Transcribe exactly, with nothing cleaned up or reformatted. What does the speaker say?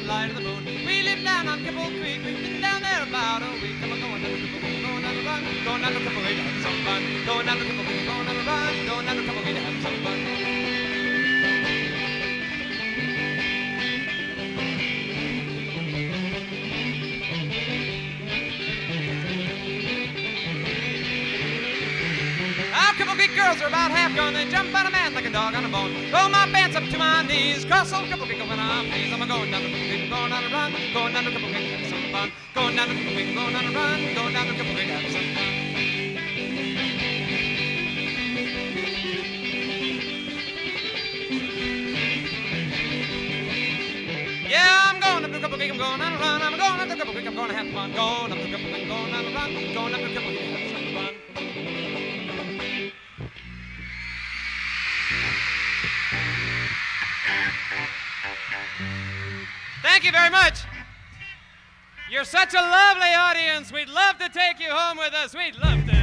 light of the moon. We live down on Cripple Creek. We've been down there about a week. Come on, going down to Cripple Creek, going on a run, going down to Cripple Creek to have some fun. Going down to Cripple Creek, going on a run, going down to Cripple Creek to have some fun. Cripple Creek girls are about half gone. They jump on a man like a dog on a bone. Roll my pants up to my knees. Cross old Cripple Creek when I'm pleased. I'm going down to Cripple Creek, going on a run. Going down to Cripple Creek to have some fun. Going down to Cripple Creek, going on a run. Going down to Cripple Creek to have some fun. Yeah, I'm going up to Cripple Creek, I'm going on a run. I'm going up to Cripple Creek, I'm going to have fun. Going up to Cripple Creek, going on a run. Going up to Cripple Creek to have some fun. Thank you very much. You're such a lovely audience. We'd love to take you home with us. We'd love to.